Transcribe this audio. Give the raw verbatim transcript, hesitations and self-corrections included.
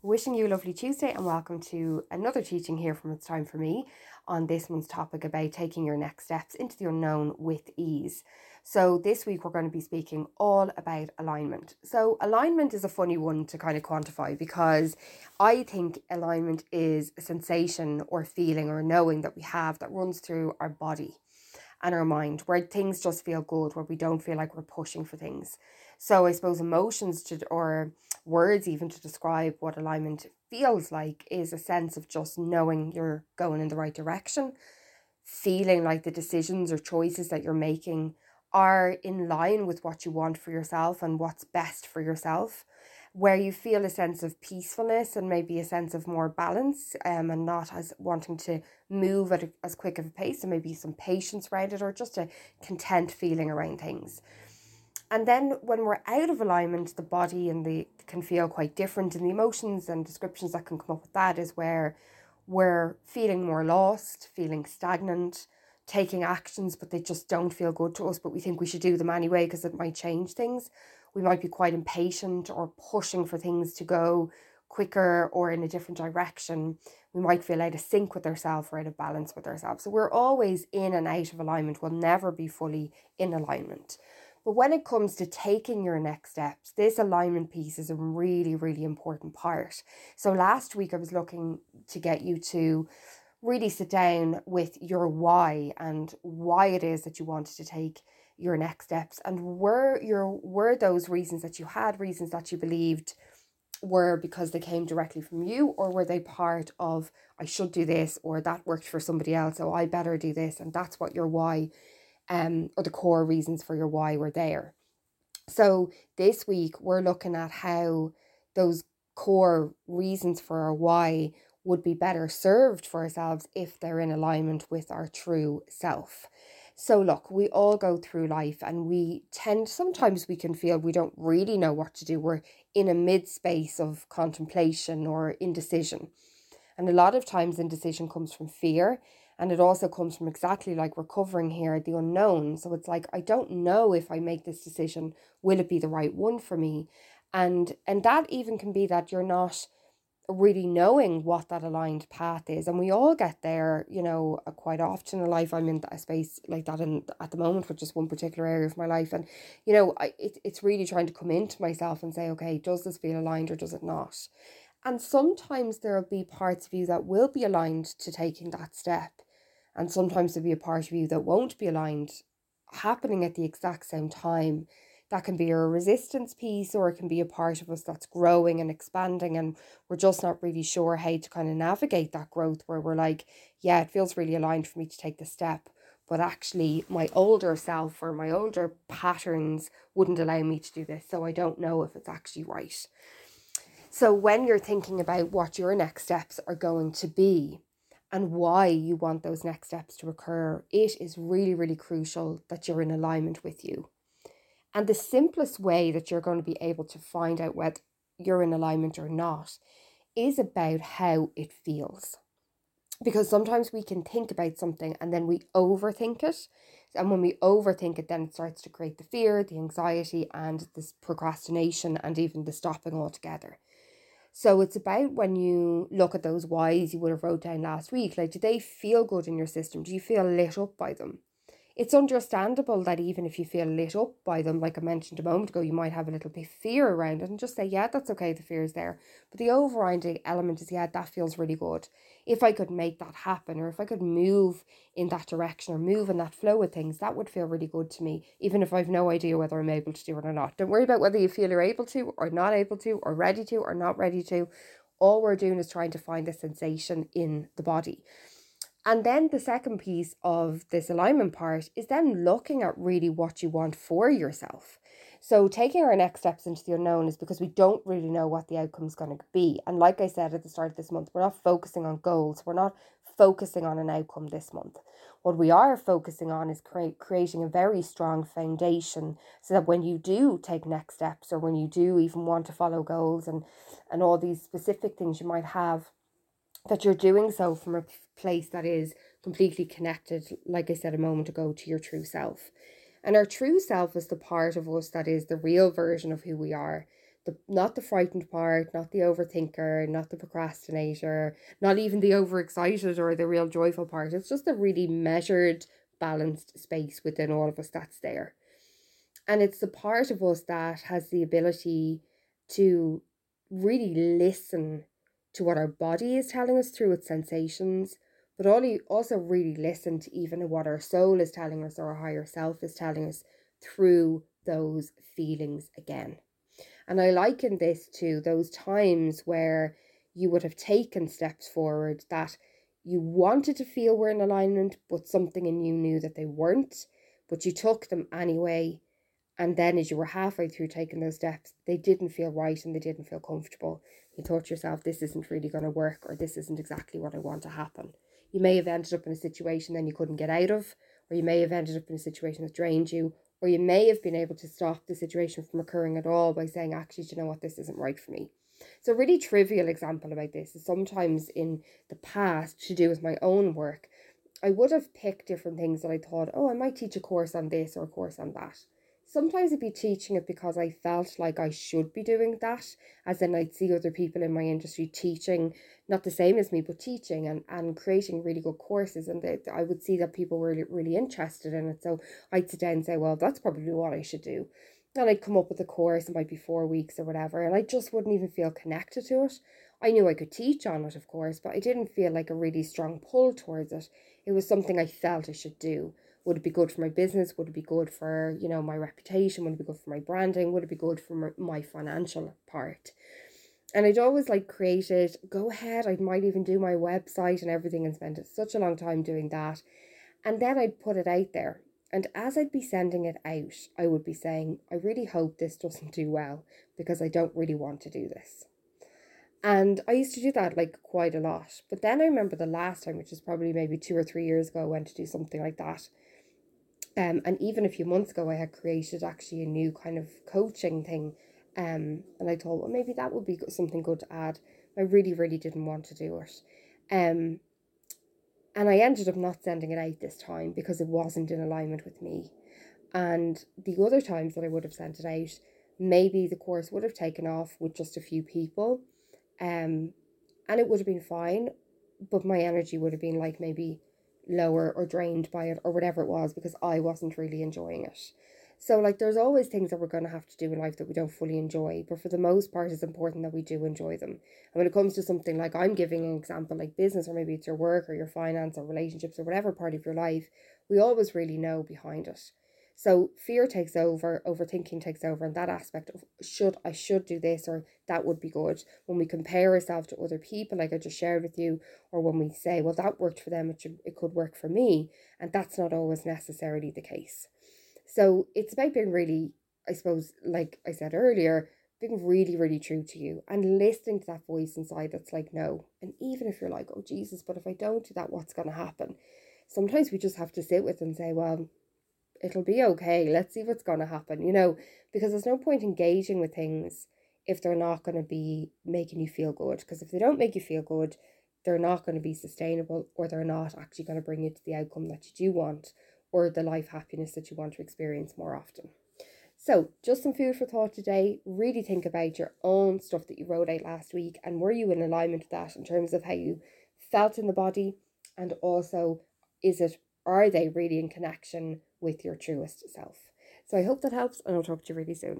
Wishing you a lovely Tuesday and welcome to another teaching here from It's Time for Me on this month's topic about taking your next steps into the unknown with ease. So this week we're going to be speaking all about alignment. So alignment is a funny one to kind of quantify because I think alignment is a sensation or feeling or knowing that we have that runs through our body and our mind, where things just feel good, where we don't feel like we're pushing for things. So I suppose emotions to, or words even to describe what alignment feels like is a sense of just knowing you're going in the right direction, feeling like the decisions or choices that you're making are in line with what you want for yourself and what's best for yourself, where you feel a sense of peacefulness and maybe a sense of more balance, um, and not as wanting to move at a, as quick of a pace, and maybe some patience around it, or just a content feeling around things. And then when we're out of alignment, the body and the can feel quite different, and the emotions and descriptions that can come up with that is where we're feeling more lost, feeling stagnant, taking actions, but they just don't feel good to us, but we think we should do them anyway because it might change things. We might be quite impatient or pushing for things to go quicker or in a different direction. We might feel out of sync with ourselves or out of balance with ourselves. So we're always in and out of alignment. We'll never be fully in alignment. But when it comes to taking your next steps, this alignment piece is a really, really important part. So last week I was looking to get you to really sit down with your why and why it is that you wanted to take your next steps, and were your were those reasons that you had, reasons that you believed were because they came directly from you, or were they part of I should do this, or that worked for somebody else, so I better do this, and that's what your why um or the core reasons for your why were there. So this week we're looking at how those core reasons for our why would be better served for ourselves if they're in alignment with our true self. So look, we all go through life and we tend, sometimes we can feel we don't really know what to do. We're in a mid space of contemplation or indecision. And a lot of times indecision comes from fear, and it also comes from, exactly like we're covering here, the unknown. So it's like, I don't know if I make this decision, will it be the right one for me? And and that even can be that you're not really knowing what that aligned path is. And we all get there, you know, uh, quite often in life. I'm in a space like that in, at the moment, with just one particular area of my life. And, you know, I, it, it's really trying to come into myself and say, okay, does this feel aligned or does it not? And sometimes there will be parts of you that will be aligned to taking that step. And sometimes there'll be a part of you that won't be aligned, happening at the exact same time. That can be a resistance piece, or it can be a part of us that's growing and expanding, and we're just not really sure how to kind of navigate that growth, where we're like, yeah, it feels really aligned for me to take the step, but actually my older self or my older patterns wouldn't allow me to do this, so I don't know if it's actually right. So when you're thinking about what your next steps are going to be and why you want those next steps to occur, it is really, really crucial that you're in alignment with you. And the simplest way that you're going to be able to find out whether you're in alignment or not is about how it feels. Because sometimes we can think about something and then we overthink it. And when we overthink it, then it starts to create the fear, the anxiety, and this procrastination, and even the stopping altogether. So it's about, when you look at those whys you would have wrote down last week, like, do they feel good in your system? Do you feel lit up by them? It's understandable that even if you feel lit up by them, like I mentioned a moment ago, you might have a little bit of fear around it, and just say, yeah, that's okay, the fear is there. But the overriding element is, yeah, that feels really good. If I could make that happen, or if I could move in that direction or move in that flow of things, that would feel really good to me, even if I've no idea whether I'm able to do it or not. Don't worry about whether you feel you're able to or not able to, or ready to or not ready to. All we're doing is trying to find a sensation in the body. And then the second piece of this alignment part is then looking at really what you want for yourself. So taking our next steps into the unknown is because we don't really know what the outcome's going to be. And like I said at the start of this month, we're not focusing on goals. We're not focusing on an outcome this month. What we are focusing on is create, creating a very strong foundation, so that when you do take next steps, or when you do even want to follow goals and, and all these specific things you might have, that you're doing so from a place that is completely connected, like I said a moment ago, to your true self. And our true self is the part of us that is the real version of who we are, The, not the frightened part, not the overthinker, not the procrastinator, not even the overexcited or the real joyful part. It's just a really measured, balanced space within all of us that's there. And it's the part of us that has the ability to really listen to what our body is telling us through its sensations, but also really listen to even what our soul is telling us or our higher self is telling us through those feelings again. And I liken this to those times where you would have taken steps forward that you wanted to feel were in alignment, but something in you knew that they weren't, but you took them anyway. And then as you were halfway through taking those steps, they didn't feel right and they didn't feel comfortable. You thought to yourself, this isn't really going to work, or this isn't exactly what I want to happen. You may have ended up in a situation then you couldn't get out of, or you may have ended up in a situation that drained you, or you may have been able to stop the situation from occurring at all by saying, actually, do you know what, this isn't right for me. So a really trivial example about this is sometimes in the past, to do with my own work, I would have picked different things that I thought, oh, I might teach a course on this or a course on that. Sometimes I'd be teaching it because I felt like I should be doing that, as in I'd see other people in my industry teaching, not the same as me, but teaching and, and creating really good courses. And they, I would see that people were really, really interested in it. So I'd sit down and say, well, that's probably what I should do. And I'd come up with a course, it might be four weeks or whatever, and I just wouldn't even feel connected to it. I knew I could teach on it, of course, but I didn't feel like a really strong pull towards it. It was something I felt I should do. Would it be good for my business? Would it be good for, you know, my reputation? Would it be good for my branding? Would it be good for my financial part? And I'd always like created, go ahead, I might even do my website and everything and spend such a long time doing that. And then I'd put it out there. And as I'd be sending it out, I would be saying, I really hope this doesn't do well because I don't really want to do this. And I used to do that like quite a lot. But then I remember the last time, which is probably maybe two or three years ago, I went to do something like that. Um, and even a few months ago, I had created actually a new kind of coaching thing. Um, and I thought, well, maybe that would be something good to add. I really, really didn't want to do it. Um, and I ended up not sending it out this time because it wasn't in alignment with me. And the other times that I would have sent it out, maybe the course would have taken off with just a few people. Um, and it would have been fine, but my energy would have been like maybe lower or drained by it or whatever it was because I wasn't really enjoying it. So like there's always things that we're going to have to do in life that we don't fully enjoy, but for the most part it's important that we do enjoy them. And when it comes to something like I'm giving an example like business, or maybe it's your work or your finance or relationships or whatever part of your life, we always really know behind it. So fear takes over, overthinking takes over, and that aspect of should I should do this or that would be good. When we compare ourselves to other people, like I just shared with you, or when we say, well, that worked for them, it should it could work for me, and that's not always necessarily the case. So it's about being really, I suppose, like I said earlier, being really, really true to you and listening to that voice inside that's like, no. And even if you're like, oh, Jesus, but if I don't do that, what's going to happen? Sometimes we just have to sit with and say, well, it'll be okay. Let's see what's going to happen, you know, because there's no point engaging with things if they're not going to be making you feel good. Because if they don't make you feel good, they're not going to be sustainable, or they're not actually going to bring you to the outcome that you do want, or the life happiness that you want to experience more often. So just some food for thought today. Really think about your own stuff that you wrote out last week, and were you in alignment with that in terms of how you felt in the body, and also is it are they really in connection with your truest self? So I hope that helps, and I'll talk to you really soon.